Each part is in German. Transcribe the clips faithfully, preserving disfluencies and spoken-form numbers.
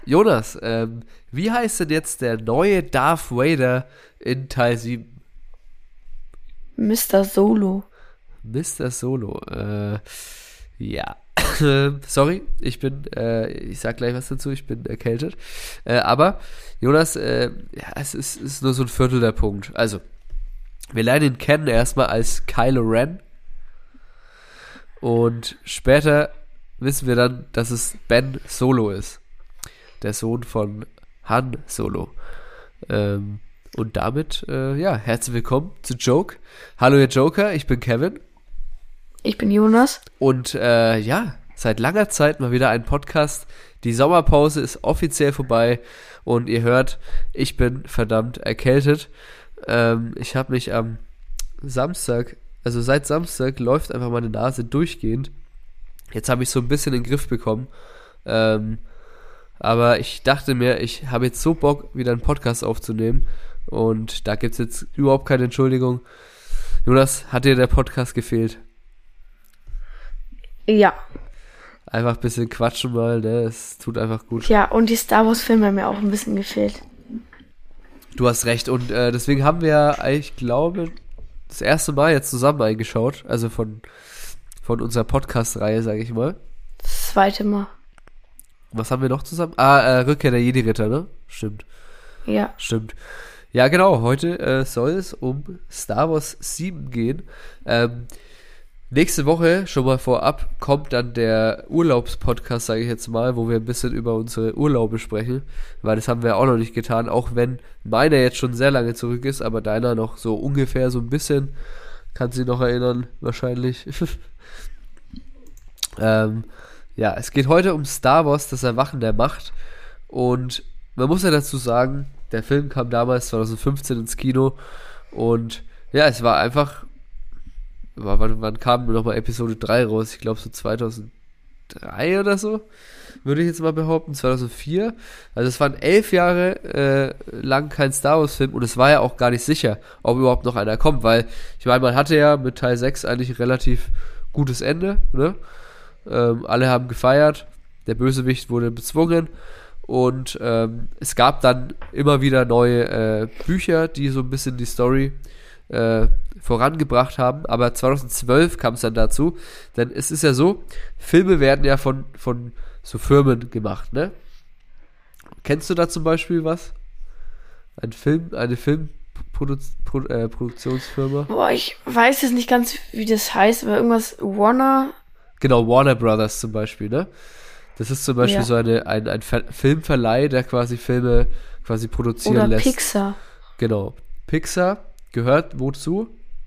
Jonas, ähm, wie heißt denn jetzt der neue Darth Vader in Teil sieben? Mister Solo. Mister Solo, äh, ja. Sorry, ich bin, äh, ich sag gleich was dazu, ich bin erkältet. Äh, aber, Jonas, äh, ja, es ist, ist nur so ein Viertel der Punkt. Also, wir lernen ihn kennen erstmal als Kylo Ren. Und später wissen wir dann, dass es Ben Solo ist. Der Sohn von Han Solo. Ähm, und damit, äh, ja, herzlich willkommen zu Joke. Hallo ihr Joker, ich bin Kevin. Ich bin Jonas. Und äh, ja, seit langer Zeit mal wieder ein Podcast. Die Sommerpause ist offiziell vorbei und ihr hört, ich bin verdammt erkältet. Ähm, ich habe mich am Samstag, also seit Samstag läuft einfach meine Nase durchgehend. Jetzt habe ich so ein bisschen in den Griff bekommen. Ähm, aber ich dachte mir, ich habe jetzt so Bock, wieder einen Podcast aufzunehmen. Und da gibt es jetzt überhaupt keine Entschuldigung. Jonas, hat dir der Podcast gefehlt? Ja. Einfach ein bisschen quatschen mal, ne? Es tut einfach gut. Ja, und die Star Wars Filme haben mir auch ein bisschen gefehlt. Du hast recht. Und äh, deswegen haben wir, ich glaube, das erste Mal jetzt zusammen eingeschaut. Also von, von unserer Podcast-Reihe, sage ich mal. Das zweite Mal. Was haben wir noch zusammen? Ah, äh, Rückkehr der Jedi-Ritter, ne? Stimmt. Ja. Stimmt. Ja, genau. Heute äh, soll es um Star Wars sieben gehen. Ähm, nächste Woche, schon mal vorab, kommt dann der Urlaubspodcast, sage ich jetzt mal, wo wir ein bisschen über unsere Urlaube sprechen. Weil das haben wir auch noch nicht getan, auch wenn meiner jetzt schon sehr lange zurück ist, aber deiner noch so ungefähr so ein bisschen. Kannst du dich noch erinnern, wahrscheinlich. ähm, ja, es geht heute um Star Wars, das Erwachen der Macht. Und man muss ja dazu sagen, der Film kam damals zwanzig fünfzehn ins Kino. Und ja, es war einfach... Wann, wann kam nochmal Episode drei raus? Ich glaube so zweitausenddrei oder so, würde ich jetzt mal behaupten, zweitausendvier. Also es waren elf Jahre äh, lang kein Star Wars Film und es war ja auch gar nicht sicher, ob überhaupt noch einer kommt, weil ich meine, man hatte ja mit Teil sechs eigentlich ein relativ gutes Ende, ne? Ähm, alle haben gefeiert, der Bösewicht wurde bezwungen und ähm, es gab dann immer wieder neue äh, Bücher, die so ein bisschen die Story äh, vorangebracht haben, aber zweitausendzwölf kam es dann dazu, denn es ist ja so, Filme werden ja von, von so Firmen gemacht, ne? Kennst du da zum Beispiel was? Ein Film, eine Filmproduktionsfirma? Boah, ich weiß jetzt nicht ganz, wie das heißt, aber irgendwas Warner. Genau, Warner Brothers zum Beispiel, ne? Das ist zum Beispiel Ja. so eine, ein, ein Ver- Filmverleih, der quasi Filme quasi produzieren Oder lässt. Pixar. Genau. Pixar gehört wozu?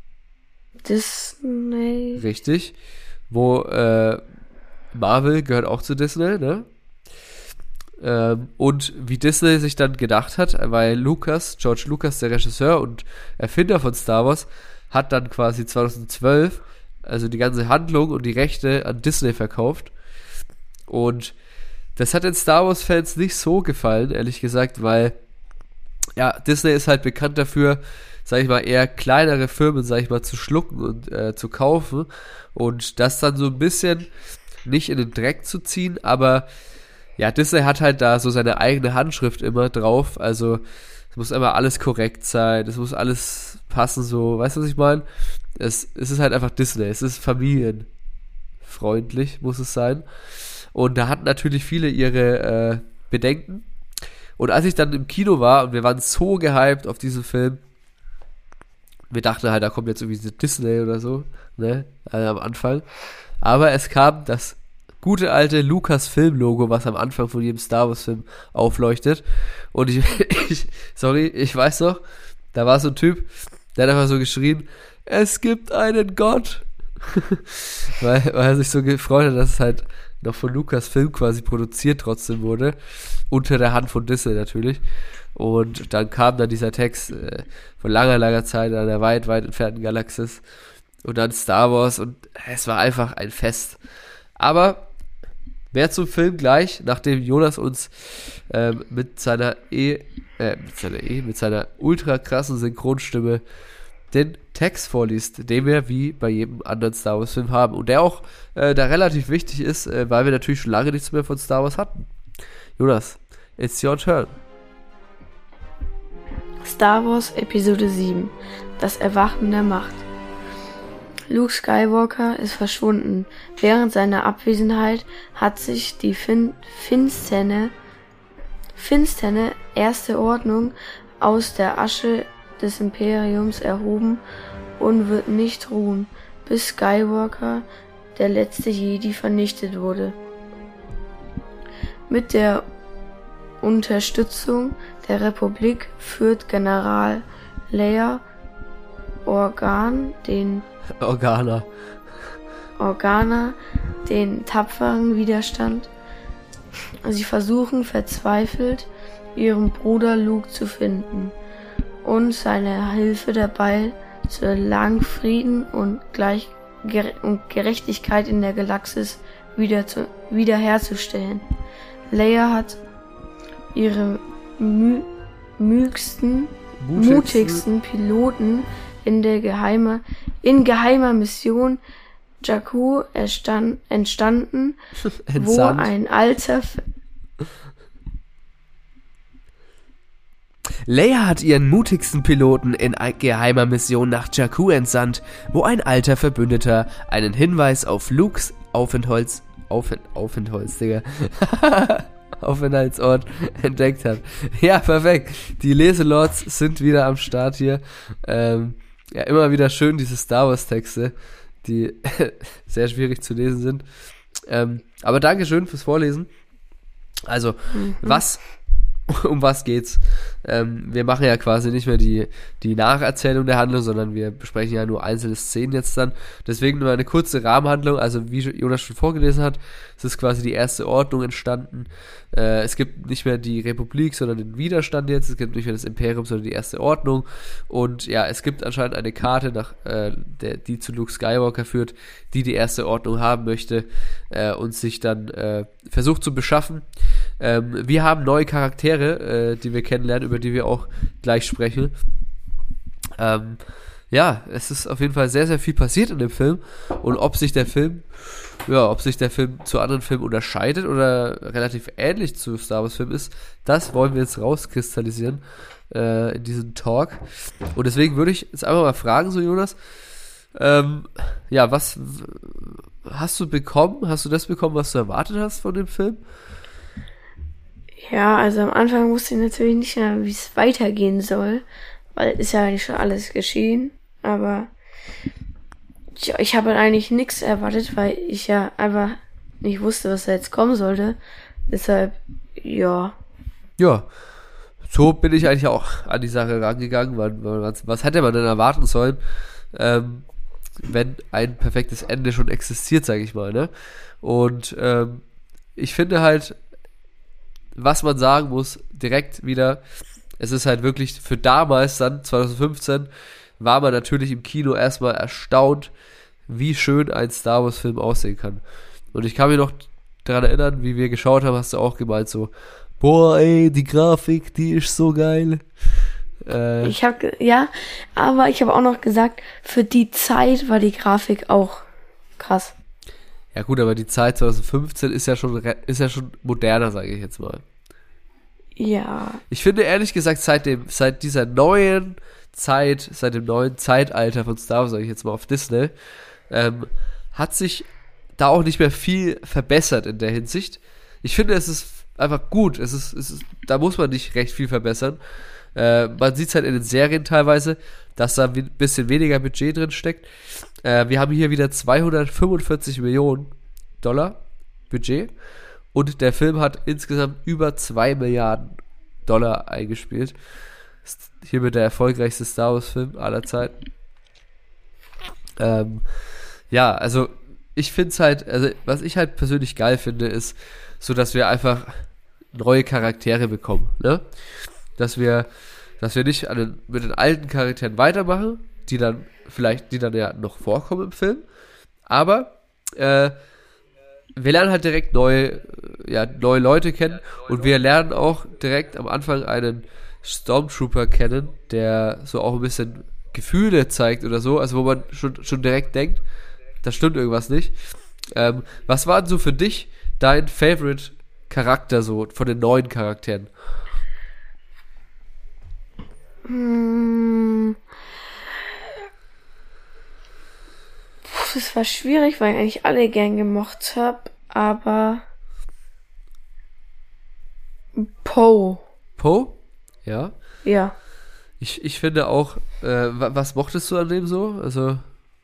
Disney. Richtig. Wo äh, Marvel gehört auch zu Disney, ne? Ähm, und wie Disney sich dann gedacht hat, weil Lucas, George Lucas, der Regisseur und Erfinder von Star Wars, hat dann quasi zweitausendzwölf also die ganze Handlung und die Rechte an Disney verkauft. Und das hat den Star Wars-Fans nicht so gefallen, ehrlich gesagt, weil ja, Disney ist halt bekannt dafür, sag ich mal, eher kleinere Firmen, sag ich mal, zu schlucken und äh, zu kaufen und das dann so ein bisschen nicht in den Dreck zu ziehen, aber ja, Disney hat halt da so seine eigene Handschrift immer drauf, also es muss immer alles korrekt sein, es muss alles passen, so, weißt du, was ich meine? Es, es ist halt einfach Disney, es ist familienfreundlich, muss es sein. Und da hatten natürlich viele ihre äh, Bedenken. Und als ich dann im Kino war und wir waren so gehypt auf diesen Film, wir dachten halt, da kommt jetzt irgendwie Disney oder so, ne, also am Anfang. Aber es kam das gute alte Lucas-Film-Logo, was am Anfang von jedem Star Wars-Film aufleuchtet. Und ich, ich, sorry, ich weiß noch, da war so ein Typ, der hat einfach so geschrien, es gibt einen Gott. weil, weil er sich so gefreut hat, dass es halt noch von Lucasfilm quasi produziert trotzdem wurde. Unter der Hand von Disney natürlich. Und dann kam dann dieser Text äh, von langer, langer Zeit in einer weit, weit entfernten Galaxis. Und dann Star Wars. Und es war einfach ein Fest. Aber mehr zum Film gleich, nachdem Jonas uns ähm, mit seiner E, äh, mit seiner E, mit seiner ultra krassen Synchronstimme den Text vorliest, den wir wie bei jedem anderen Star Wars Film haben und der auch äh, da relativ wichtig ist, äh, weil wir natürlich schon lange nichts mehr von Star Wars hatten. Jonas, It's your turn. Star Wars Episode sieben. Das Erwachen der Macht. Luke Skywalker ist verschwunden. Während seiner Abwesenheit hat sich die fin- finsterne, finsterne Erste Ordnung aus der Asche des Imperiums erhoben und wird nicht ruhen, bis Skywalker, der letzte Jedi, vernichtet wurde. Mit der Unterstützung der Republik führt General Leia Organ den Organa. Organa den tapferen Widerstand. Sie versuchen verzweifelt, ihren Bruder Luke zu finden und seine Hilfe dabei zu erlangen, Frieden und, Gleich- Ger- und Gerechtigkeit in der Galaxis wieder zu- wiederherzustellen. Leia hat ihre mü- mügsten, Mutigsten. mutigsten Piloten in der geheime, in geheimer Mission Jakku erstand, entstanden, wo Entsandt. ein alter F- Leia hat ihren mutigsten Piloten in ein- geheimer Mission nach Jakku entsandt, wo ein alter Verbündeter einen Hinweis auf Lukes Aufenthalts... Aufen, Aufenthalts, Digga. Aufenthaltsort entdeckt hat. Ja, perfekt. Die Leselords sind wieder am Start hier. Ähm, ja, immer wieder schön diese Star Wars Texte, die sehr schwierig zu lesen sind. Ähm, aber Dankeschön fürs Vorlesen. Also, Mhm. was, um was geht's? Ähm, wir machen ja quasi nicht mehr die, die Nacherzählung der Handlung, sondern wir besprechen ja nur einzelne Szenen jetzt dann. Deswegen nur eine kurze Rahmenhandlung. Also wie Jonas schon vorgelesen hat, es ist quasi die Erste Ordnung entstanden. Äh, es gibt nicht mehr die Republik, sondern den Widerstand jetzt. Es gibt nicht mehr das Imperium, sondern die Erste Ordnung. Und ja, es gibt anscheinend eine Karte, nach, äh, der, die zu Luke Skywalker führt, die die Erste Ordnung haben möchte äh, und sich dann äh, versucht zu beschaffen. Ähm, wir haben neue Charaktere, äh, die wir kennenlernen, über die wir auch gleich sprechen. Ähm, ja, es ist auf jeden Fall sehr, sehr viel passiert in dem Film. Und ob sich der Film, ja, ob sich der Film zu anderen Filmen unterscheidet oder relativ ähnlich zu Star Wars Filmen ist, das wollen wir jetzt rauskristallisieren äh, in diesem Talk. Und deswegen würde ich jetzt einfach mal fragen, so Jonas, ähm, ja, was w- hast du bekommen? Hast du das bekommen, was du erwartet hast von dem Film? Ja, also am Anfang wusste ich natürlich nicht mehr, wie es weitergehen soll, weil ist ja eigentlich schon alles geschehen, aber ich, ich habe eigentlich nichts erwartet, weil ich ja einfach nicht wusste, was da jetzt kommen sollte. Deshalb, ja. Ja, so bin ich eigentlich auch an die Sache rangegangen. Man, man, was, was hätte man denn erwarten sollen, ähm, wenn ein perfektes Ende schon existiert, sage ich mal, ne? Und ähm, ich finde halt, was man sagen muss, direkt wieder, es ist halt wirklich für damals dann, zwanzig fünfzehn, war man natürlich im Kino erstmal erstaunt, wie schön ein Star Wars Film aussehen kann. Und ich kann mich noch daran erinnern, wie wir geschaut haben, hast du auch gemeint so, boah ey, die Grafik, die ist so geil. Äh, Ich habe, ja, aber ich habe auch noch gesagt, für die Zeit war die Grafik auch krass. ja gut, aber die Zeit zwanzig fünfzehn ist ja schon, re- ist ja schon moderner, sage ich jetzt mal. Ja, Ich finde ehrlich gesagt, seit dem, seit dieser neuen Zeit, seit dem neuen Zeitalter von Star Wars, sage ich jetzt mal auf Disney, ähm, hat sich da auch nicht mehr viel verbessert in der Hinsicht. Ich finde, es ist einfach gut. Es ist, es ist, da muss man nicht recht viel verbessern. Äh, man sieht es halt in den Serien teilweise, dass da ein bisschen weniger Budget drin steckt. Äh, wir haben hier wieder zweihundertfünfundvierzig Millionen Dollar Budget. Und der Film hat insgesamt über zwei Milliarden Dollar eingespielt. Ist hiermit der erfolgreichste Star Wars Film aller Zeiten. Ähm, ja, also ich finde es halt, also was ich halt persönlich geil finde, ist so, dass wir einfach neue Charaktere bekommen, ne? Dass wir, dass wir nicht an den, mit den alten Charakteren weitermachen, die dann vielleicht, die dann ja noch vorkommen im Film, aber äh, wir lernen halt direkt neue, ja, neue Leute kennen und wir lernen auch direkt am Anfang einen Stormtrooper kennen, der so auch ein bisschen Gefühle zeigt oder so, also wo man schon, schon direkt denkt, da stimmt irgendwas nicht. Ähm, was war denn so für dich dein Favorite Charakter so, von den neuen Charakteren? Hm. Puh, das war schwierig, weil ich eigentlich alle gern gemocht habe, aber Poe. Poe? Ja. Ja. Ich, ich finde auch, äh, was mochtest du an dem so? Also.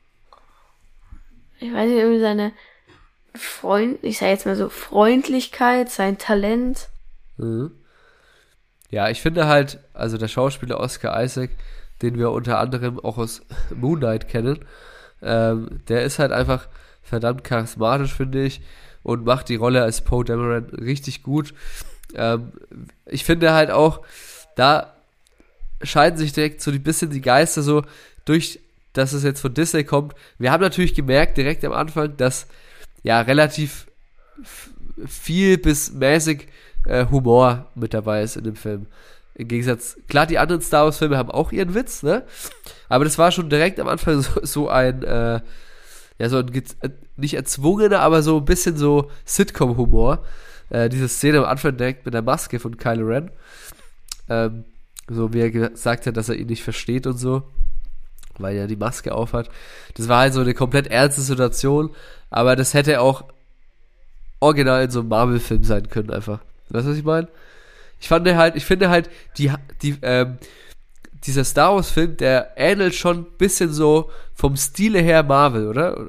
Ich weiß nicht, irgendwie seine Freund, ich sag jetzt mal so, Freundlichkeit, sein Talent. Mhm. Ja, ich finde halt, also der Schauspieler Oscar Isaac, den wir unter anderem auch aus Moon Knight kennen, ähm, der ist halt einfach verdammt charismatisch, finde ich, und macht die Rolle als Poe Dameron richtig gut. Ähm, ich finde halt auch, da scheiden sich direkt so ein bisschen die Geister so durch, dass es jetzt von Disney kommt. Wir haben natürlich gemerkt direkt am Anfang, dass ja relativ f- viel bis mäßig äh, Humor mit dabei ist in dem Film. Im Gegensatz, klar, die anderen Star Wars Filme haben auch ihren Witz, ne? Aber das war schon direkt am Anfang so, so ein, äh, ja, so ein, äh, nicht erzwungener, aber so ein bisschen so Sitcom-Humor. Äh, diese Szene am Anfang direkt mit der Maske von Kylo Ren. Ähm, so wie er gesagt hat, dass er ihn nicht versteht und so, weil er die Maske aufhat. Das war halt so eine komplett ernste Situation, aber das hätte auch original in so einem Marvel-Film sein können, einfach. Weißt du, was ich meine? Ich fand halt, ich finde halt, die, die, ähm, dieser Star Wars-Film, der ähnelt schon ein bisschen so vom Stile her Marvel, oder?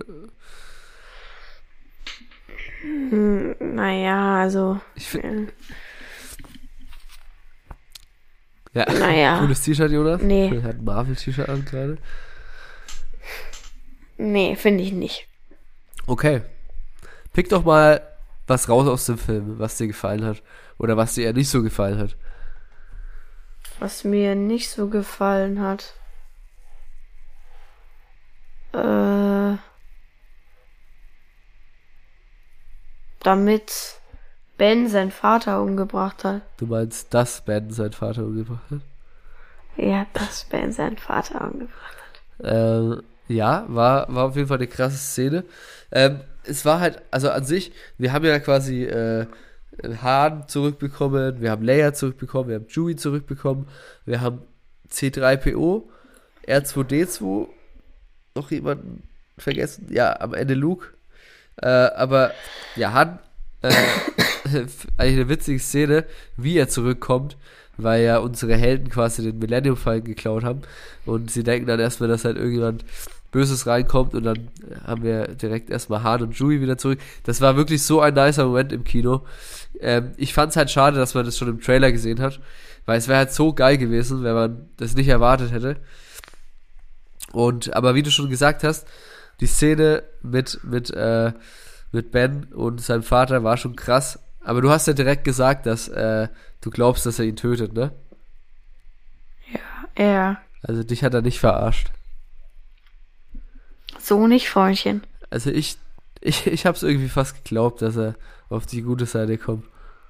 Hm, naja, also. Ich find, äh, ja, naja. cooles T-Shirt, Jonas. Nee. Er hat ein Marvel-T-Shirt an gerade. Nee, finde ich nicht. Okay. Pick doch mal was raus aus dem Film, was dir gefallen hat. Oder was dir eher nicht so gefallen hat. Was mir nicht so gefallen hat. Äh. Damit Ben seinen Vater umgebracht hat. Du meinst, dass Ben seinen Vater umgebracht hat? Ja, dass Ben seinen Vater umgebracht hat. Ähm, ja, war, war auf jeden Fall eine krasse Szene. Ähm, es war halt, also an sich, wir haben ja quasi äh, Han zurückbekommen, wir haben Leia zurückbekommen, wir haben Chewie zurückbekommen, wir haben C drei P O, R zwei D zwei, noch jemanden vergessen? Ja, am Ende Luke. Äh, aber ja, Han, äh, eigentlich eine witzige Szene, wie er zurückkommt, weil ja unsere Helden quasi den Millennium Falcon geklaut haben und sie denken dann erstmal, dass halt irgendjemand Böses reinkommt und dann haben wir direkt erstmal Han und Chewie wieder zurück. Das war wirklich so ein nicer Moment im Kino. Ähm, ich fand es halt schade, dass man das schon im Trailer gesehen hat, weil es wäre halt so geil gewesen, wenn man das nicht erwartet hätte. Und, aber wie du schon gesagt hast, die Szene mit, mit, äh, mit Ben und seinem Vater war schon krass. Aber du hast ja direkt gesagt, dass äh, du glaubst, dass er ihn tötet, ne? Ja, ja. Also dich hat er nicht verarscht. So nicht, Freundchen. Also ich, ich, ich hab's irgendwie fast geglaubt, dass er auf die gute Seite kommt.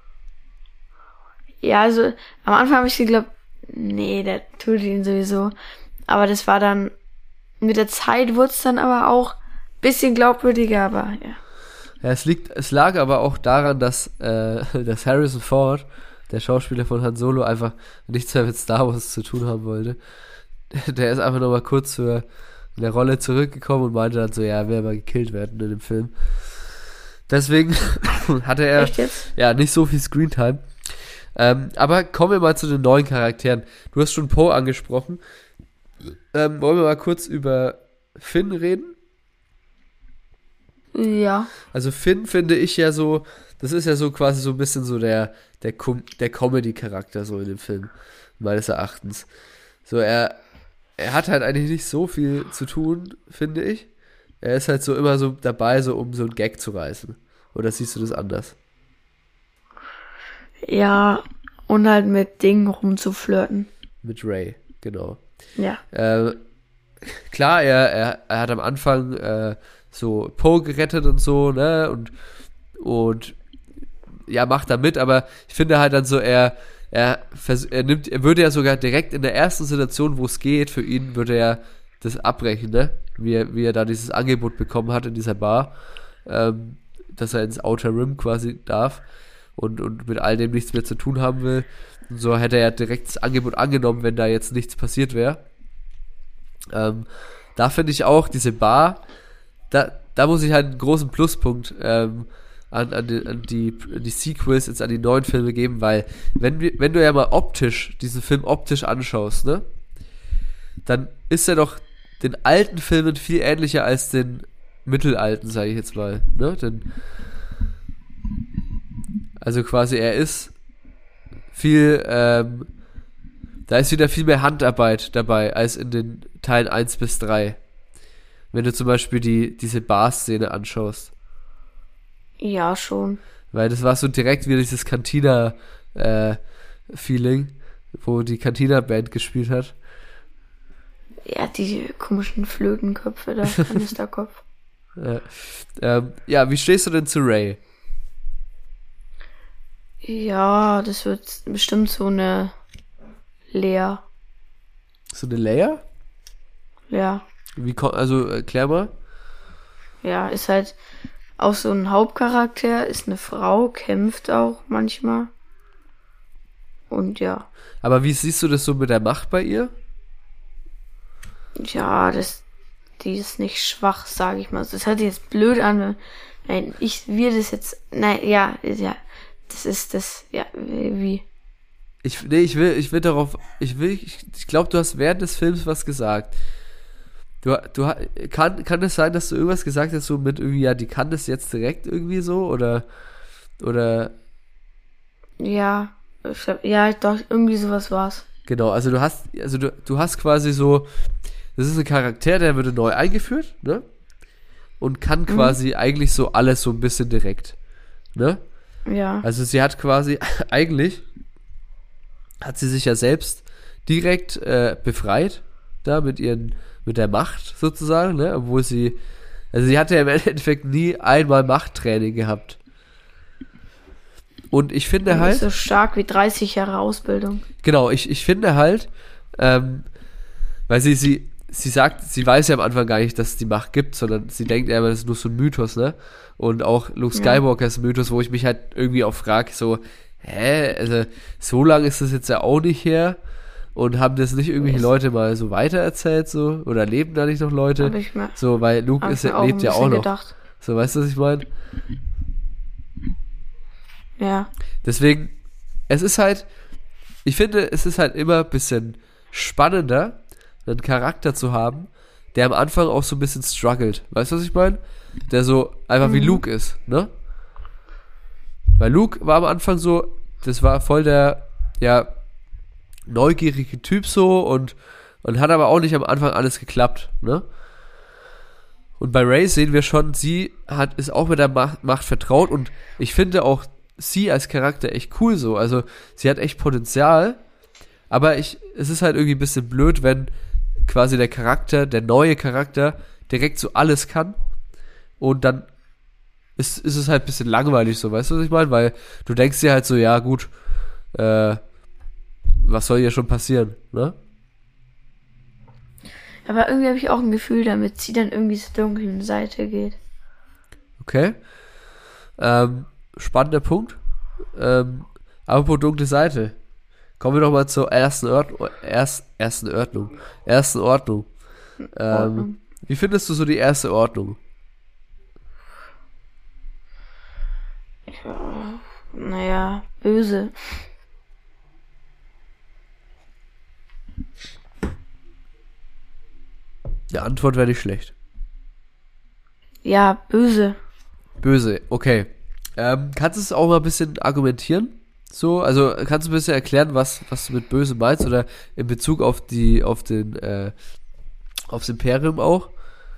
Ja, also am Anfang habe ich geglaubt, nee, der tut ihn sowieso. Aber das war dann, mit der Zeit wurde es dann aber auch ein bisschen glaubwürdiger, aber ja. Ja, es liegt, es lag aber auch daran, dass, äh, dass Harrison Ford, der Schauspieler von Han Solo, einfach nichts mehr mit Star Wars zu tun haben wollte. Der ist einfach nochmal kurz für eine Rolle zurückgekommen und meinte dann so, ja, er will mal gekillt werden in dem Film. Deswegen hatte er Echt jetzt? ja nicht so viel Screentime. Ähm, aber kommen wir mal zu den neuen Charakteren. Du hast schon Poe angesprochen. Ähm, wollen wir mal kurz über Finn reden? Ja. Also Finn finde ich ja so, das ist ja so quasi so ein bisschen so der, der, Com- der Comedy-Charakter so in dem Film, meines Erachtens. So, er, er hat halt eigentlich nicht so viel zu tun, finde ich. Er ist halt so immer so dabei, so um so einen Gag zu reißen. Oder siehst du das anders? Ja, und halt mit Dingen rumzuflirten. Mit Ray, genau. Ja. Äh, klar, er, er, er hat am Anfang äh, so Poe gerettet und so, ne, und, und ja, macht da mit, aber ich finde halt dann so, er, er, vers- er nimmt, er würde ja sogar direkt in der ersten Situation, wo es geht, für ihn würde er das abbrechen, ne, wie er, wie er da dieses Angebot bekommen hat in dieser Bar, ähm, dass er ins Outer Rim quasi darf. und, und mit all dem nichts mehr zu tun haben will. Und so hätte er ja direkt das Angebot angenommen, wenn da jetzt nichts passiert wäre. Ähm, da finde ich auch diese Bar, da, da muss ich halt einen großen Pluspunkt ähm, an, an, die, an, die, an die Sequels, jetzt an die neuen Filme geben, weil wenn, wir, wenn du ja mal optisch, diesen Film optisch anschaust, ne, dann ist er doch den alten Filmen viel ähnlicher als den mittelalten, sage ich jetzt mal, ne, denn also quasi er ist viel, ähm, da ist wieder viel mehr Handarbeit dabei, als in den Teilen eins bis drei. Wenn du zum Beispiel die, diese Bar-Szene anschaust. Ja, schon. Weil das war so direkt wie dieses Cantina-Feeling, äh, wo die Cantina-Band gespielt hat. Ja, die komischen Flötenköpfe da, Kanisterkopf. ja. Ähm, ja, wie stehst du denn zu Ray? Ja, das wird bestimmt so eine Lea. So eine Leia? Ja. Wie ko- also erklär mal. Ja, ist halt auch so ein Hauptcharakter, ist eine Frau, kämpft auch manchmal. Und ja. Aber wie siehst du das so mit der Macht bei ihr? Ja, das, die ist nicht schwach, sage ich mal. Das hört sich jetzt blöd an. Nein, ich will das jetzt, nein, ja, ja, das ist das, ja, wie. Ich, nee, ich will, ich will darauf, ich will, ich, ich glaube, du hast während des Films was gesagt. Du, du, kann, kann es sein, dass du irgendwas gesagt hast, so mit irgendwie, ja, die kann das jetzt direkt irgendwie so, oder, oder? Ja, ich hab, ja, doch, irgendwie sowas war's. Genau, also du hast, also du, du hast quasi so, das ist ein Charakter, der wurde neu eingeführt, ne? Und kann quasi mhm. eigentlich so alles so ein bisschen direkt, ne? Ja. Also sie hat quasi, eigentlich hat sie sich ja selbst direkt äh, befreit, da mit ihren, mit der Macht sozusagen, ne? Obwohl sie, also sie hatte ja im Endeffekt nie einmal Machttraining gehabt. Und ich finde Und halt. Ist so stark wie dreißig Jahre Ausbildung. Genau, ich, ich finde halt, ähm, weil sie, sie, sie sagt, sie weiß ja am Anfang gar nicht, dass es die Macht gibt, sondern sie denkt ja immer, das ist nur so ein Mythos, ne? Und auch Luke Skywalker ja. ist ein Mythos, wo ich mich halt irgendwie auch frage, so, hä, also so lange ist das jetzt ja auch nicht her und haben das nicht irgendwelche Leute mal so weitererzählt, so, oder leben da nicht noch Leute? Hab ich mir, so, weil Luke ist, ja, lebt ja auch noch. Gedacht. So, weißt du, was ich meine? Ja. Deswegen, es ist halt, ich finde, es ist halt immer ein bisschen spannender, einen Charakter zu haben, der am Anfang auch so ein bisschen struggelt. Weißt du, was ich meine? Der so einfach mhm. wie Luke ist, ne? Weil Luke war am Anfang so, das war voll der, ja, neugierige Typ so und, und hat aber auch nicht am Anfang alles geklappt, ne? Und bei Rey sehen wir schon, sie hat, ist auch mit der Macht, Macht vertraut und ich finde auch sie als Charakter echt cool so. Also sie hat echt Potenzial, aber ich, es ist halt irgendwie ein bisschen blöd, wenn quasi der Charakter, der neue Charakter direkt so alles kann und dann ist, ist es halt ein bisschen langweilig so, weißt du, was ich meine? Weil du denkst dir halt so, ja gut, äh, was soll hier schon passieren, ne? Aber irgendwie habe ich auch ein Gefühl, damit sie dann irgendwie zur dunklen Seite geht. Okay. Ähm, spannender Punkt. Ähm, apropos dunkle Seite. Kommen wir doch mal zur ersten Ordnung. Erst, ersten Ordnung. Ersten Ordnung. Ähm, Ordnung. Wie findest du so die erste Ordnung? Ja, naja, böse. Die Antwort wäre nicht schlecht. Ja, böse. Böse, okay. Ähm, kannst du es auch mal ein bisschen argumentieren? So, also kannst du ein bisschen erklären, was, was du mit böse meinst oder in Bezug auf die, auf den, äh, aufs Imperium auch?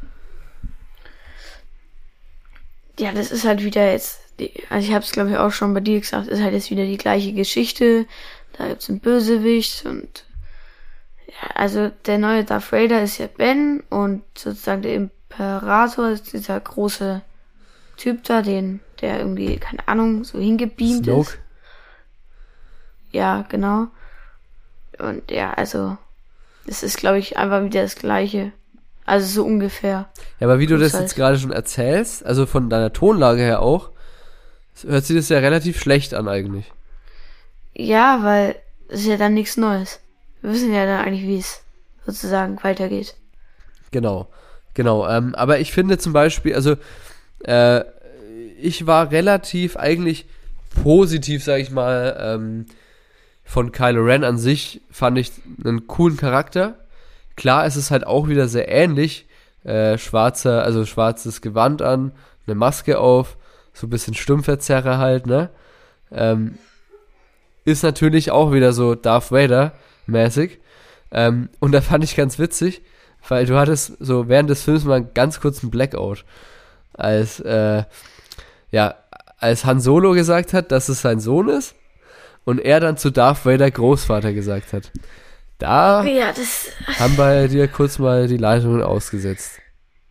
Ja, das ist halt wieder jetzt, die, also ich habe es glaube ich auch schon bei dir gesagt, ist halt jetzt wieder die gleiche Geschichte. Da gibt's einen Bösewicht und ja, also der neue Darth Vader ist ja Ben und sozusagen der Imperator ist dieser große Typ da, den, der irgendwie, keine Ahnung, so hingebeamt Snoke. ist. Ja, genau. Und ja, also es ist glaube ich einfach wieder das gleiche. Also so ungefähr. Ja, aber wie du das halt. jetzt gerade schon erzählst, also von deiner Tonlage her auch, hört sich das ja relativ schlecht an eigentlich. Ja, weil es ist ja dann nichts Neues. Wir wissen ja dann eigentlich, wie es sozusagen weitergeht. Genau, genau. Ähm, aber ich finde zum Beispiel, also äh, ich war relativ eigentlich positiv, sag ich mal, ähm, von Kylo Ren an sich, fand ich einen coolen Charakter. Klar, es ist halt auch wieder sehr ähnlich. Äh, schwarzer, also schwarzes Gewand an, eine Maske auf, so ein bisschen Stimmverzerrer halt, ne? Ähm, ist natürlich auch wieder so Darth Vader-mäßig. Ähm, und da fand ich ganz witzig, weil du hattest so während des Films mal einen ganz kurzen Blackout, als, äh, ja, als Han Solo gesagt hat, dass es sein Sohn ist und er dann zu Darth Vader Großvater gesagt hat. Da Ja, das... haben bei dir kurz mal die Leitungen ausgesetzt.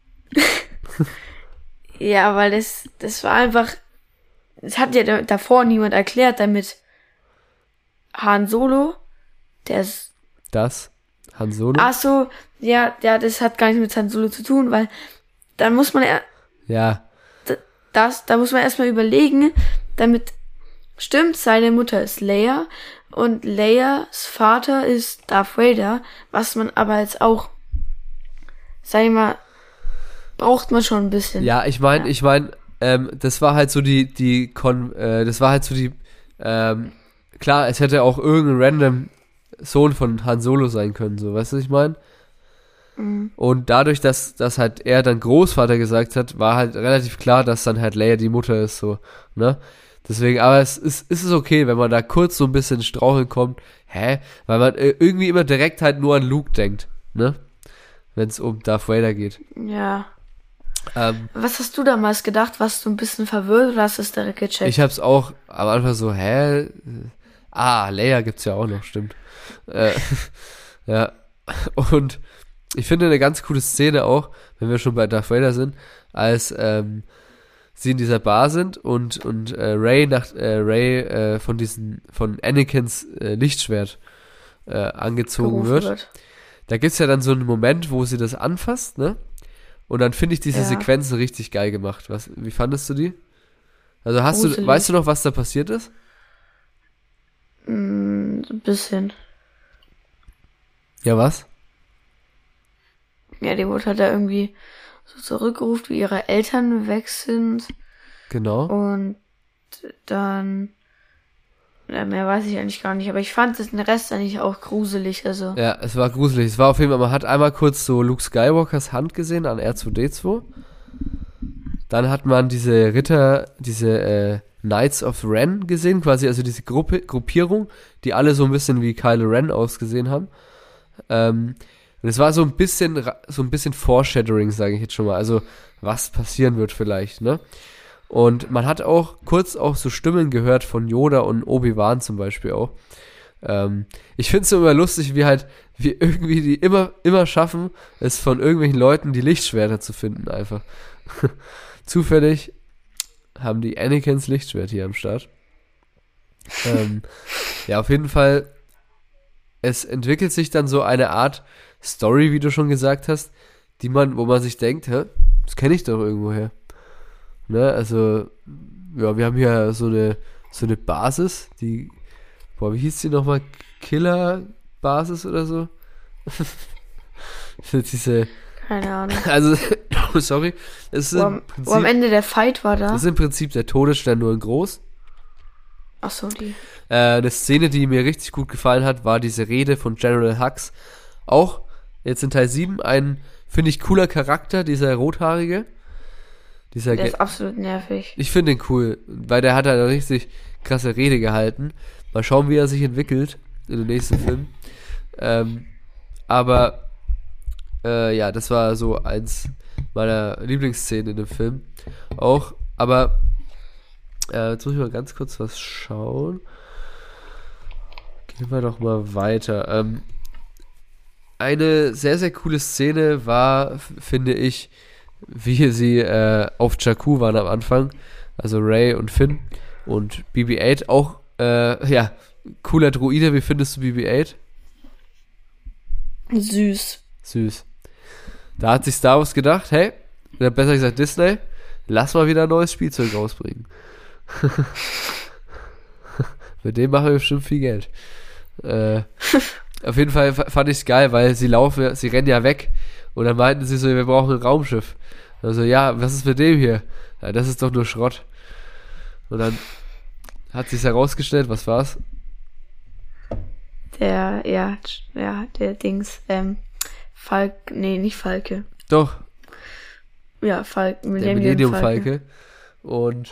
Ja, weil das, das war einfach... Das hat ja da- davor niemand erklärt, damit Han Solo, der ist... Das, Han Solo? Ach so, ja, ja, das hat gar nichts mit Han Solo zu tun, weil dann muss man ja... Ja, Das, da muss man erstmal überlegen, damit stimmt, seine Mutter ist Leia und Leias Vater ist Darth Vader, was man aber jetzt auch, sag ich mal, braucht man schon ein bisschen. ja, ich meine, Ja. ich meine, ähm, das war halt so die, die, Kon äh, das war halt so die, ähm, klar, es hätte auch irgendein random Sohn von Han Solo sein können, so, weißt du, was ich meine? Mhm. Und dadurch, dass, dass halt er dann Großvater gesagt hat, war halt relativ klar, dass dann halt Leia die Mutter ist, so, ne? Deswegen, aber es ist, ist es okay, wenn man da kurz so ein bisschen straucheln kommt, hä? Weil man äh, irgendwie immer direkt halt nur an Luke denkt, ne? Wenn es um Darth Vader geht. Ja. Ähm, Was hast du damals gedacht? Warst du ein bisschen verwirrt oder hast du es direkt gecheckt? ich hab's auch am Anfang so, hä? Ah, Leia gibt's ja auch noch, stimmt. Äh, ja, und ich finde eine ganz coole Szene auch, wenn wir schon bei Darth Vader sind, als ähm, sie in dieser Bar sind und und äh, Rey nach äh, Rey äh, von diesen von Anakins äh, Lichtschwert äh, angezogen Gerufen wird. wird. Da gibt's ja dann so einen Moment, wo sie das anfasst, ne? Und dann finde ich diese Ja. Sequenzen richtig geil gemacht. Was, wie fandest du die? Also hast du, Gruselig. weißt du noch, was da passiert ist? Mm, so ein bisschen. Ja, was? Ja, die wurde halt da irgendwie so zurückgerufen, wie ihre Eltern weg sind. Genau. Und dann, ja, mehr weiß ich eigentlich gar nicht, aber ich fand den Rest eigentlich auch gruselig, also. Ja, es war gruselig. Es war auf jeden Fall, man hat einmal kurz so Luke Skywalkers Hand gesehen an R zwei D zwei. Dann hat man diese Ritter, diese äh, Knights of Ren gesehen, quasi, also diese Gruppe, Gruppierung, die alle so ein bisschen wie Kylo Ren ausgesehen haben. Ähm, und es war so ein bisschen, ra- so ein bisschen Foreshadowing, sage ich jetzt schon mal. Also, was passieren wird vielleicht, ne? Und man hat auch kurz auch so Stimmen gehört von Yoda und Obi-Wan zum Beispiel auch. Ähm, ich finde es immer lustig, wie halt, wie irgendwie die immer, immer schaffen, es von irgendwelchen Leuten die Lichtschwerter zu finden, einfach. Zufällig haben die Anakins Lichtschwert hier am Start. ähm, ja, auf jeden Fall, es entwickelt sich dann so eine Art Story, wie du schon gesagt hast, die man, wo man sich denkt, hä, das kenne ich doch irgendwoher. Ne, also, ja, wir haben hier so eine, so eine Basis, die, boah, wie hieß die nochmal? Killer-Basis oder so? Diese, Keine Ahnung. also, sorry, es ist, Wo im am, wo am Prinzip, Ende der Fight war da. das ist im Prinzip der Todesstern nur in groß. Ach so, die. Äh, eine Szene, die mir richtig gut gefallen hat, war diese Rede von General Hux. Auch jetzt in Teil sieben ein, finde ich, cooler Charakter, dieser Rothaarige. Dieser Der Ge- ist absolut nervig. Ich finde ihn cool, weil der hat halt eine richtig krasse Rede gehalten. Mal schauen, wie er sich entwickelt in den nächsten Film. Ähm, aber äh, ja, das war so eins meiner Lieblingsszenen in dem Film. Auch, aber äh, jetzt muss ich mal ganz kurz was schauen. Gehen wir doch mal weiter. Ähm, eine sehr, sehr coole Szene war, f- finde ich, wie sie äh, auf Jakku waren am Anfang. Also Rey und Finn und B B acht. Auch, äh, ja, cooler Droide. Wie findest du B B acht? Süß. Süß. Da hat sich Star Wars gedacht, hey, oder besser gesagt Disney, lass mal wieder ein neues Spielzeug rausbringen. Mit dem machen wir bestimmt viel Geld. Äh, auf jeden Fall fand ich es geil, weil sie laufen, sie rennen ja weg und dann meinten sie so, wir brauchen ein Raumschiff. Also ja, was ist mit dem hier? Ja, das ist doch nur Schrott. Und dann hat sich's herausgestellt, was war's? Der, ja, ja, der Dings, ähm, Falk, nee, nicht Falke. Doch. Ja, Falk, Der Millennium-Falke. Und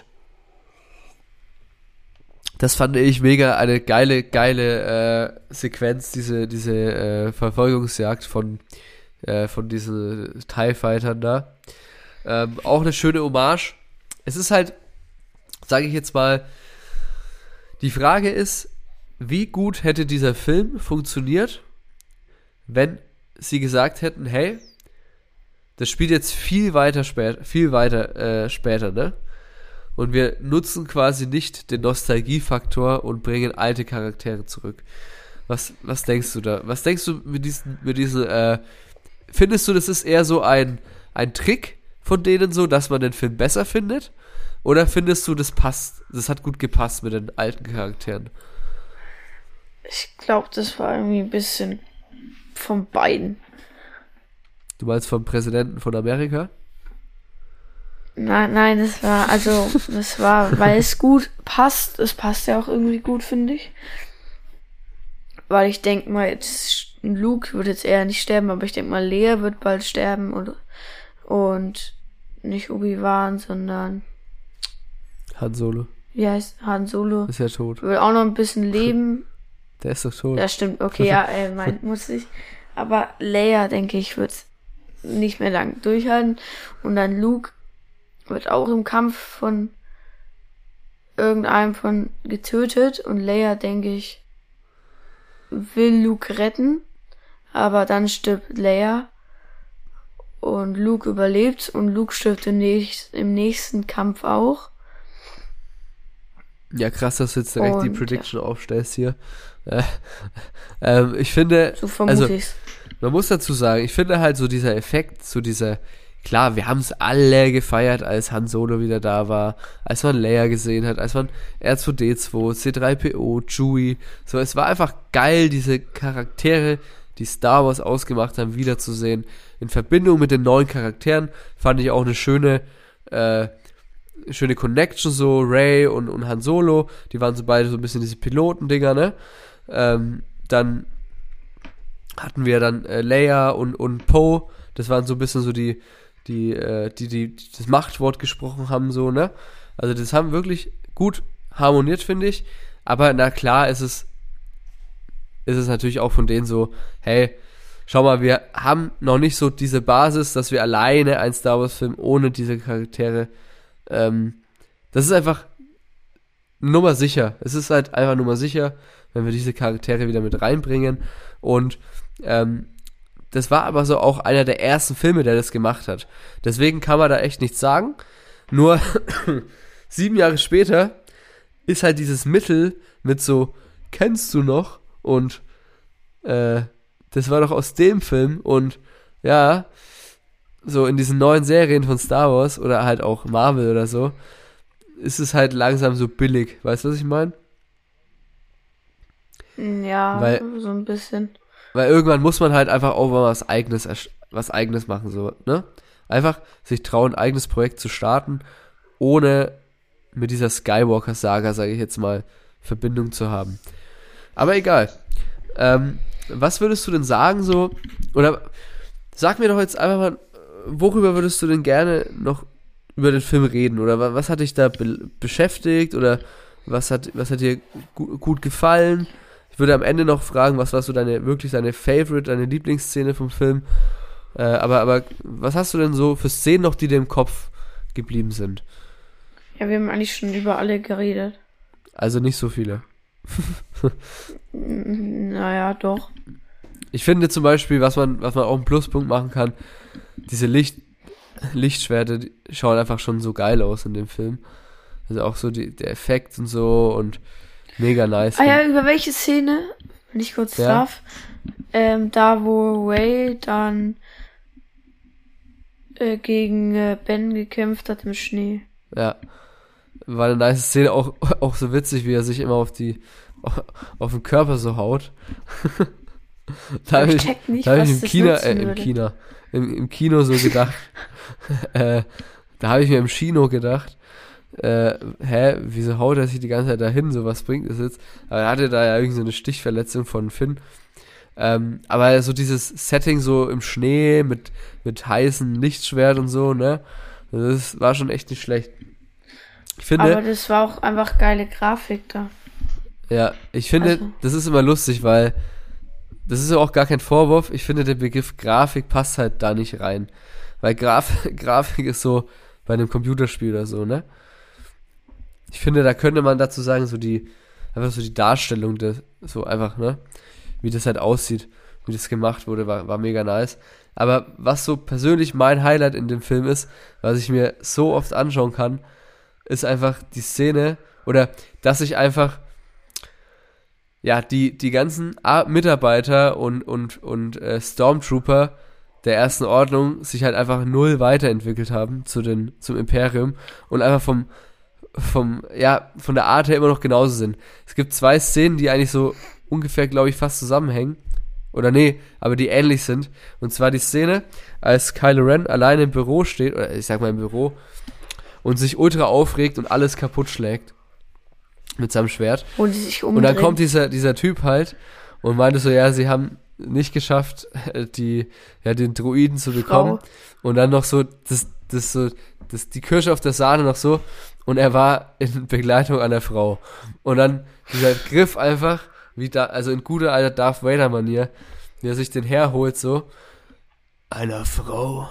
das fand ich mega eine geile, geile äh, Sequenz, diese, diese äh, Verfolgungsjagd von, äh, von diesen TIE Fightern da. Ähm, auch eine schöne Hommage. Es ist halt, sage ich jetzt mal, die Frage ist, wie gut hätte dieser Film funktioniert, wenn sie gesagt hätten, hey, das spielt jetzt viel weiter später, viel weiter äh, später, ne? Und wir nutzen quasi nicht den Nostalgiefaktor und bringen alte Charaktere zurück. Was, was denkst du da? Was denkst du mit diesen, mit diesen, äh, findest du, das ist eher so ein, ein Trick von denen so, dass man den Film besser findet? Oder findest du, das passt, das hat gut gepasst mit den alten Charakteren? Ich glaube, das war irgendwie ein bisschen von beiden. Du meinst vom Präsidenten von Amerika? Nein, nein, das war, also, das war, weil es gut passt, es passt ja auch irgendwie gut, finde ich. Weil ich denke mal, jetzt, Luke wird jetzt eher nicht sterben, aber ich denke mal, Leia wird bald sterben und, und nicht Obi-Wan, sondern Han Solo. Wie heißt Han Solo? Ist ja tot. Will auch noch ein bisschen leben. Der ist doch tot. Ja, stimmt, okay, ja, äh, mein, muss ich. Aber Leia, denke ich, wird nicht mehr lang durchhalten. Und dann Luke wird auch im Kampf von irgendeinem von getötet und Leia, denke ich, will Luke retten, aber dann stirbt Leia und Luke überlebt und Luke stirbt im, nächst, im nächsten Kampf auch. Ja, krass, dass du jetzt direkt und, die Prediction ja. aufstellst hier. Äh, ähm, ich finde, so vermute also, ich's. Man muss dazu sagen, ich finde halt so dieser Effekt, so dieser, klar, wir haben es alle gefeiert, als Han Solo wieder da war, als man Leia gesehen hat, als man R zwei D zwei, C drei P O, Chewie, so, es war einfach geil, diese Charaktere, die Star Wars ausgemacht haben, wiederzusehen. In Verbindung mit den neuen Charakteren fand ich auch eine schöne, äh, schöne Connection, so Rey und, und Han Solo, die waren so beide so ein bisschen diese Pilotendinger, ne? Ähm, dann hatten wir dann äh, Leia und, und Poe, das waren so ein bisschen so die, die, äh, die, die, die das Machtwort gesprochen haben, so, ne? Also das haben wirklich gut harmoniert, finde ich, aber na klar ist es, ist es natürlich auch von denen so, hey, schau mal, wir haben noch nicht so diese Basis, dass wir alleine einen Star Wars Film ohne diese Charaktere, ähm, das ist einfach Nummer sicher. Es ist halt einfach Nummer sicher, wenn wir diese Charaktere wieder mit reinbringen. Und ähm, das war aber so auch einer der ersten Filme, der das gemacht hat. Deswegen kann man da echt nichts sagen. Nur sieben Jahre später ist halt dieses Mittel mit so, kennst du noch? Und äh, das war doch aus dem Film. Und ja, so in diesen neuen Serien von Star Wars oder halt auch Marvel oder so, ist es halt langsam so billig. Weißt du, was ich meine? Ja, weil, so ein bisschen. Weil irgendwann muss man halt einfach auch mal was eigenes, was eigenes machen, so, ne? Einfach sich trauen, ein eigenes Projekt zu starten, ohne mit dieser Skywalker-Saga, sage ich jetzt mal, Verbindung zu haben. Aber egal. Ähm, was würdest du denn sagen, so, oder sag mir doch jetzt einfach mal, worüber würdest du denn gerne noch über den Film reden? Oder was hat dich da be- beschäftigt? Oder was hat, was hat dir gu- gut gefallen? Ich würde am Ende noch fragen, was war so deine, wirklich deine Favorite, deine Lieblingsszene vom Film? Äh, aber, aber was hast du denn so für Szenen noch, die dir im Kopf geblieben sind? Ja, wir haben eigentlich schon über alle geredet. Also nicht so viele. Naja, doch. Ich finde zum Beispiel, was man, was man auch einen Pluspunkt machen kann, diese Licht, Lichtschwerte die schauen einfach schon so geil aus in dem Film. Also auch so die, der Effekt und so und mega nice. Ah ja, über welche Szene, wenn ich kurz ja. darf, ähm, da wo Rey dann äh, gegen äh, Ben gekämpft hat im Schnee. Ja. war eine nice Szene, auch, auch so witzig, wie er sich immer auf die, auf den Körper so haut. da habe ich, nicht, da hab ich im Kino, äh, im Kino, im, im Kino so gedacht, äh, da habe ich mir im Kino gedacht, äh, hä, wieso haut er sich die ganze Zeit dahin, so was bringt das jetzt? Aber er hatte da ja irgendwie so eine Stichverletzung von Finn. Ähm, aber so dieses Setting so im Schnee mit, mit heißem Lichtschwert und so, ne, das war schon echt nicht schlecht. Ich finde, aber das war auch einfach geile Grafik da. Ja, ich finde, also. das ist immer lustig, weil das ist ja auch gar kein Vorwurf. Ich finde, der Begriff Grafik passt halt da nicht rein. Weil Graf Grafik ist so bei einem Computerspiel oder so, ne? Ich finde, da könnte man dazu sagen, so die, einfach so die Darstellung, des, so einfach, ne? Wie das halt aussieht, wie das gemacht wurde, war, war mega nice. Aber was so persönlich mein Highlight in dem Film ist, was ich mir so oft anschauen kann, ist einfach die Szene, oder dass ich einfach, ja, die, die ganzen Mitarbeiter und, und, und äh, Stormtrooper der ersten Ordnung sich halt einfach null weiterentwickelt haben zu den, zum Imperium und einfach vom, vom, ja, von der Art her immer noch genauso sind. Es gibt zwei Szenen, die eigentlich so ungefähr, glaube ich, fast zusammenhängen. Oder nee, aber die ähnlich sind. Und zwar die Szene, als Kylo Ren alleine im Büro steht, oder ich sag mal im Büro, und sich ultra aufregt und alles kaputt schlägt. Mit seinem Schwert. Und, sich und dann kommt dieser, dieser Typ halt und meinte so, ja, sie haben nicht geschafft, die, ja, den Droiden zu bekommen. Frau. Und dann noch so, das, das so, das, die Kirsche auf der Sahne noch so. Und er war in Begleitung einer Frau. Und dann dieser Griff einfach, wie da, also in guter alter Darth Vader Manier, wie er sich den herholt so. Einer Frau.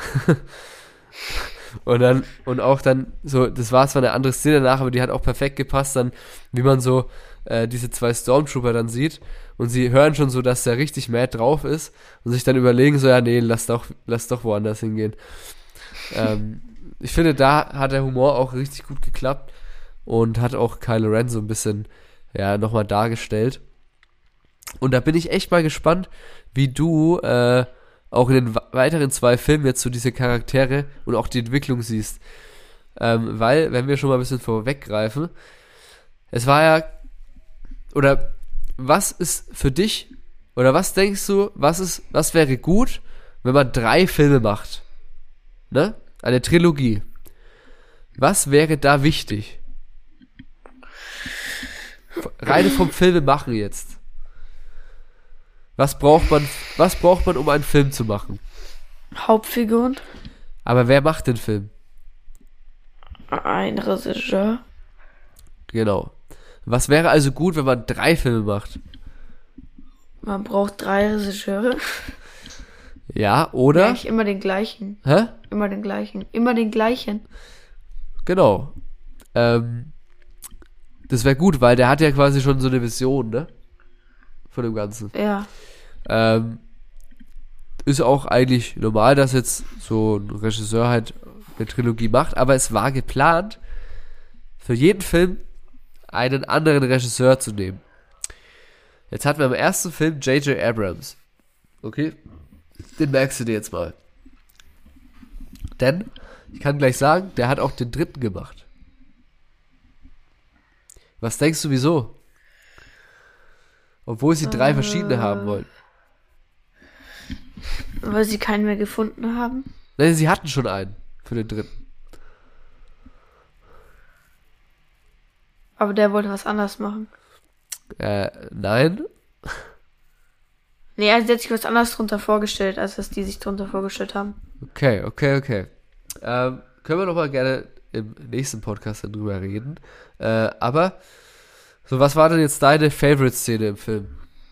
Und dann, und auch dann so, das war zwar eine andere Szene danach, aber die hat auch perfekt gepasst dann, wie man so äh, diese zwei Stormtrooper dann sieht und sie hören schon so, dass der richtig mad drauf ist und sich dann überlegen so, ja nee, lass doch, lass doch woanders hingehen. ähm, ich finde, da hat der Humor auch richtig gut geklappt und hat auch Kylo Ren so ein bisschen, ja, nochmal dargestellt. Und da bin ich echt mal gespannt, wie du, äh, auch in den weiteren zwei Filmen jetzt so diese Charaktere und auch die Entwicklung siehst. Ähm, weil, wenn wir schon mal ein bisschen vorweggreifen, es war ja, oder was ist für dich, oder was denkst du, was ist, was wäre gut, wenn man drei Filme macht? Ne? Eine Trilogie. Was wäre da wichtig? Reine vom Filme machen jetzt. Was braucht man, was braucht man, um einen Film zu machen? Hauptfiguren. Aber wer macht den Film? Ein Regisseur. Genau. Was wäre also gut, wenn man drei Filme macht? Man braucht drei Regisseure. Ja, oder? Eigentlich immer den gleichen. Hä? Immer den gleichen. Immer den gleichen. Genau. Ähm, das wäre gut, weil der hat ja quasi schon so eine Vision, ne? Von dem Ganzen. Ja. Ähm, ist auch eigentlich normal, dass jetzt so ein Regisseur halt eine Trilogie macht, aber es war geplant, für jeden Film einen anderen Regisseur zu nehmen. Jetzt hatten wir im ersten Film J J Abrams. Okay? Den merkst du dir jetzt mal. Denn, ich kann gleich sagen, der hat auch den dritten gemacht. Was denkst du, wieso? Obwohl sie drei äh, verschiedene haben wollen. Weil sie keinen mehr gefunden haben? Nein, sie hatten schon einen für den dritten. Aber der wollte was anderes machen. Äh, nein. Nee, er hat sich was anderes drunter vorgestellt, als was die sich drunter vorgestellt haben. Okay, okay, okay. Ähm, können wir noch mal gerne im nächsten Podcast darüber reden. Äh, aber, so, was war denn jetzt deine Favorite-Szene im Film?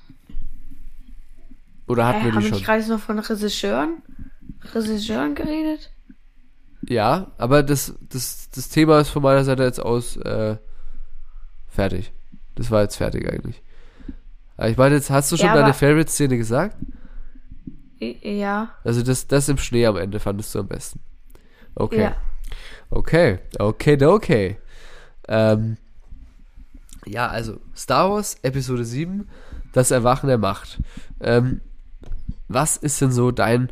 Oder hatten äh, wir die haben schon? Haben wir gerade noch von Regisseuren? Regisseuren geredet? Ja, aber das, das, das Thema ist von meiner Seite jetzt aus äh, fertig. Das war jetzt fertig eigentlich. Aber ich meine, jetzt hast du schon ja, deine Favorite-Szene gesagt? Ja. Also das, das im Schnee am Ende fandest du am besten. Okay. Ja. Okay, okay, okay. Ähm, ja, also Star Wars Episode sieben, das Erwachen der Macht. Ähm, was ist denn so dein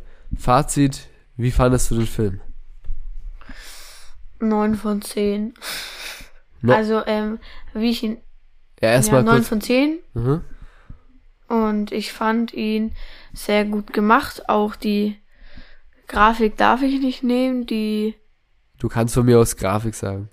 Fazit? Wie fandest du den Film? neun von zehn. No- Also, ähm, wie ich ihn, Ja, ja, erstmal neun kurz. von zehn. Mhm. Und ich fand ihn sehr gut gemacht. Auch die Grafik darf ich nicht nehmen, die, Du kannst von mir aus Grafik sagen.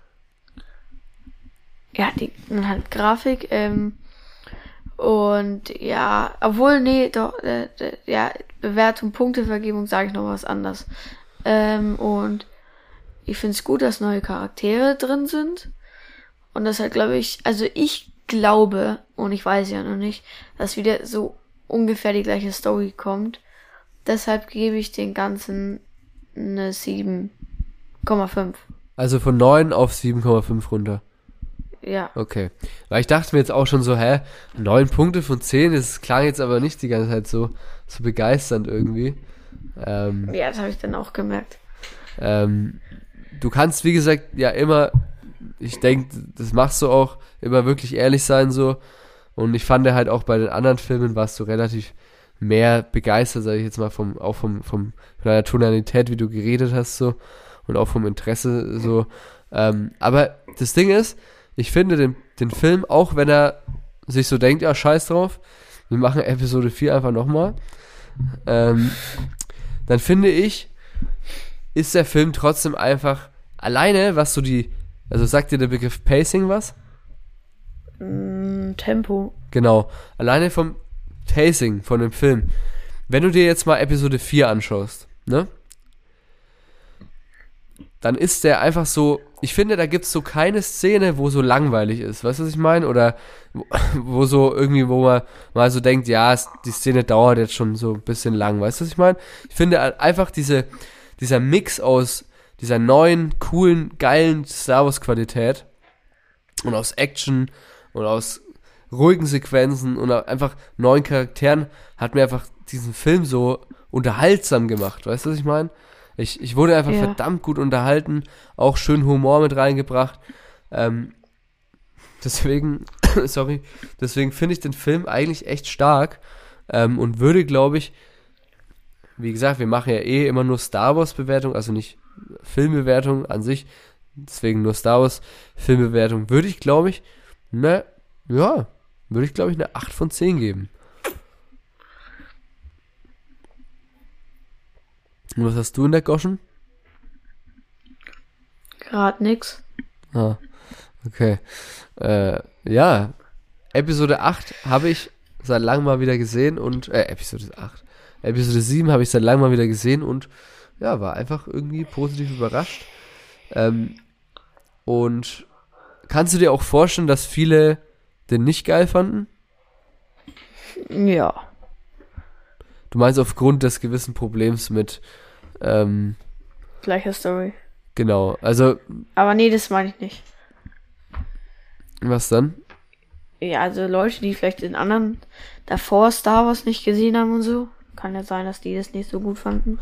ja, die, halt Grafik, ähm, und ja, obwohl, nee, doch, äh, äh, ja, Bewertung, Punktevergebung, sage ich noch was anderes. Ähm, und ich finde es gut, dass neue Charaktere drin sind. Und das halt, glaube ich, also ich glaube, und ich weiß ja noch nicht, dass wieder so ungefähr die gleiche Story kommt. Deshalb gebe ich den Ganzen eine sieben Komma fünf. Also von neun auf sieben Komma fünf runter. Ja. Okay. Weil ich dachte mir jetzt auch schon so, hä, neun Punkte von zehn, das klang jetzt aber nicht die ganze Zeit so, so begeisternd irgendwie. Ähm, Ja, das habe ich dann auch gemerkt. ähm, du kannst, wie gesagt, ja immer, ich denke, das machst du auch, immer wirklich ehrlich sein so. Und ich fand halt auch bei den anderen Filmen warst du relativ mehr begeistert, sage ich jetzt mal, vom, auch vom, vom, von deiner Tonalität, wie du geredet hast so. Und auch vom Interesse so. Ähm, aber das Ding ist, ich finde den, den Film, auch wenn er sich so denkt, ja, scheiß drauf, wir machen Episode vier einfach nochmal, ähm, dann finde ich, ist der Film trotzdem einfach alleine, was so die, also sagt dir der Begriff Pacing was? Mm, Tempo. Genau, alleine vom Pacing von dem Film. Wenn du dir jetzt mal Episode vier anschaust, ne? Dann ist der einfach so, ich finde, da gibt's so keine Szene, wo so langweilig ist, weißt du, was ich meine? Oder wo, wo so irgendwie, wo man mal so denkt, ja, es, die Szene dauert jetzt schon so ein bisschen lang, weißt du, was ich meine? Ich finde einfach diese, dieser Mix aus dieser neuen, coolen, geilen Star Wars Qualität und aus Action und aus ruhigen Sequenzen und einfach neuen Charakteren hat mir einfach diesen Film so unterhaltsam gemacht, weißt du, was ich meine? Ich, ich wurde einfach Ja. verdammt gut unterhalten, auch schön Humor mit reingebracht. Ähm, deswegen, sorry, deswegen finde ich den Film eigentlich echt stark ähm, und würde, glaube ich, wie gesagt, wir machen ja eh immer nur Star Wars Bewertung, also nicht Filmbewertung an sich, deswegen nur Star Wars Filmbewertung, würde ich, glaube ich, ne, ja, würde ich, glaube ich, eine acht von zehn geben. Und was hast du in der Goschen? Gerade nix. Ah, okay. Äh, ja, Episode acht habe ich seit langem mal wieder gesehen und, äh, Episode acht. Episode sieben habe ich seit langem mal wieder gesehen und, ja, war einfach irgendwie positiv überrascht. Ähm, und kannst du dir auch vorstellen, dass viele den nicht geil fanden? Ja. Du meinst aufgrund des gewissen Problems mit, ähm, Gleiche Story. genau, also, Aber nee, das meine ich nicht. was dann? Ja, also Leute, die vielleicht den anderen davor Star Wars nicht gesehen haben und so, kann ja sein, dass die das nicht so gut fanden.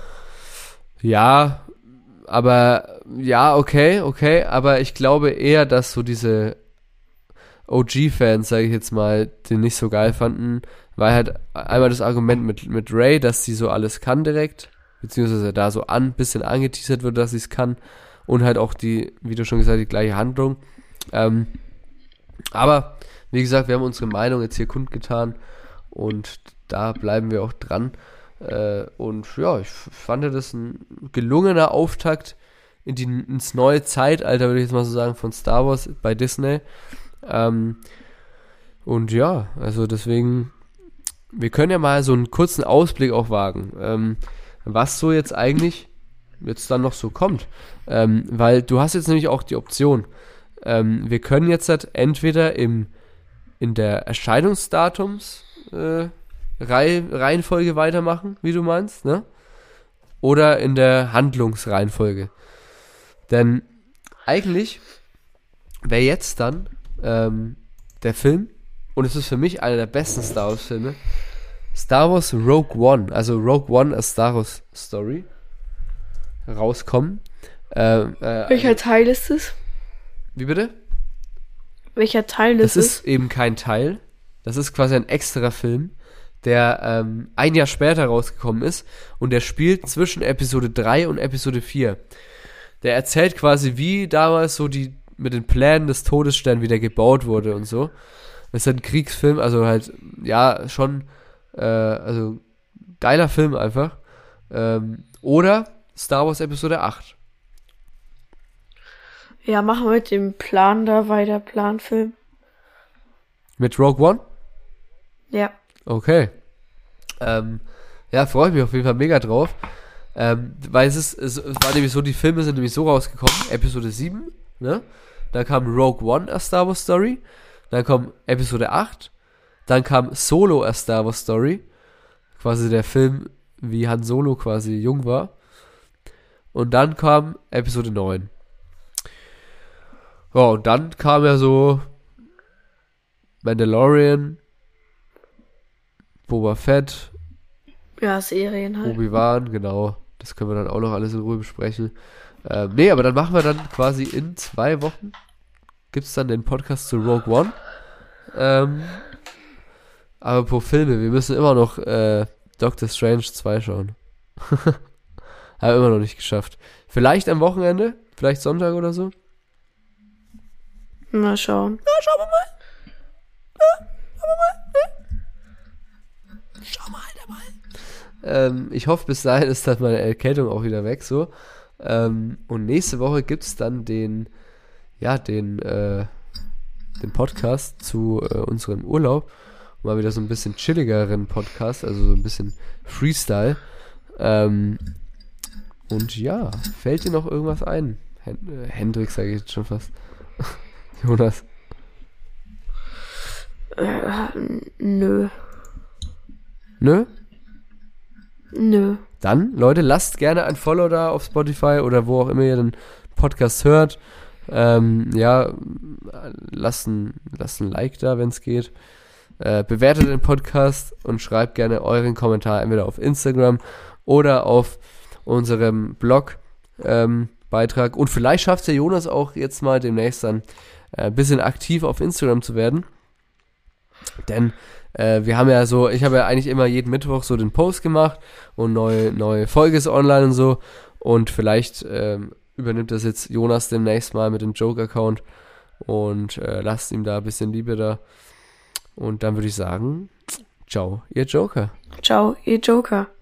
Ja, aber, ja, okay, okay, aber ich glaube eher, dass so diese O G-Fans, sage ich jetzt mal, den nicht so geil fanden, weil halt einmal das Argument mit, mit Rey, dass sie so alles kann direkt, beziehungsweise da so ein bisschen angeteasert wird, dass sie es kann und halt auch die, wie du schon gesagt hast, die gleiche Handlung. Ähm, aber, wie gesagt, wir haben unsere Meinung jetzt hier kundgetan und da bleiben wir auch dran. Äh, und ja, ich fand das ein gelungener Auftakt in die, ins neue Zeitalter, würde ich jetzt mal so sagen, von Star Wars bei Disney. Ähm, und ja, also deswegen, wir können ja mal so einen kurzen Ausblick auch wagen, ähm, was so jetzt eigentlich jetzt dann noch so kommt. Ähm, weil du hast jetzt nämlich auch die Option, ähm, wir können jetzt halt entweder im, in der Erscheinungsdatums äh, Reihe, Reihenfolge weitermachen, wie du meinst, ne? Oder in der Handlungsreihenfolge. Denn eigentlich wäre jetzt dann ähm, der Film, und es ist für mich einer der besten Star Wars Filme, Star Wars Rogue One, also Rogue One a Star Wars Story, rauskommen. Ähm, äh, Welcher Teil ist es? Wie bitte? Welcher Teil Das ist es? ist eben kein Teil. Das ist quasi ein extra Film, der ähm, ein Jahr später rausgekommen ist und der spielt zwischen Episode drei und Episode vier. Der erzählt quasi, wie damals so die mit den Plänen des Todessterns wieder gebaut wurde und so. Das ist ein Kriegsfilm, also halt, ja, schon, äh, also geiler Film einfach. Ähm, oder Star Wars Episode acht. Ja, machen wir mit dem Plan da weiter, Planfilm. Mit Rogue One? Ja. Okay. Ähm, ja, freue ich mich auf jeden Fall mega drauf. Ähm, weil es ist, es, es war nämlich so, die Filme sind nämlich so rausgekommen, Episode sieben, ne? Dann kam Rogue One, A Star Wars Story. Dann kam Episode acht. Dann kam Solo, A Star Wars Story. Quasi der Film, wie Han Solo quasi jung war. Und dann kam Episode neun. Ja, und dann kam ja so Mandalorian, Boba Fett, Ja, Serien halt. Obi-Wan, genau. Das können wir dann auch noch alles in Ruhe besprechen. Ähm, nee, aber dann machen wir dann quasi in zwei Wochen gibt es dann den Podcast zu Rogue One. Ähm, aber pro Filme, wir müssen immer noch äh, Doctor Strange zwei schauen. Haben wir immer noch nicht geschafft. Vielleicht am Wochenende, vielleicht Sonntag oder so. Mal schauen. Ja, schauen wir mal. Ja, schauen wir mal. Ja. Schau mal, Alter, mal. Ähm, ich hoffe, bis dahin ist dann meine Erkältung auch wieder weg, so. Ähm, und nächste Woche gibt es dann den, ja, den, äh, den Podcast zu äh, unserem Urlaub. Mal wieder so ein bisschen chilligeren Podcast, also so ein bisschen Freestyle. Ähm, und ja, fällt dir noch irgendwas ein? Hen- äh, Hendrik sage ich jetzt schon fast. Jonas. Äh, nö. Nö? Nö. Dann, Leute, lasst gerne ein Follow da auf Spotify oder wo auch immer ihr den Podcast hört. Ähm, ja, lasst ein, lasst ein Like da, wenn es geht. Äh, bewertet den Podcast und schreibt gerne euren Kommentar entweder auf Instagram oder auf unserem Blog ähm, Beitrag. Und vielleicht schafft der Jonas auch jetzt mal demnächst dann ein äh, bisschen aktiv auf Instagram zu werden. Denn äh, wir haben ja so, ich habe ja eigentlich immer jeden Mittwoch so den Post gemacht und neue, neue Folge ist online und so. Und vielleicht ähm, übernimmt das jetzt Jonas demnächst mal mit dem Joke-Account und äh, lasst ihm da ein bisschen Liebe da. Und dann würde ich sagen, ciao, ihr Joker. Ciao, ihr Joker.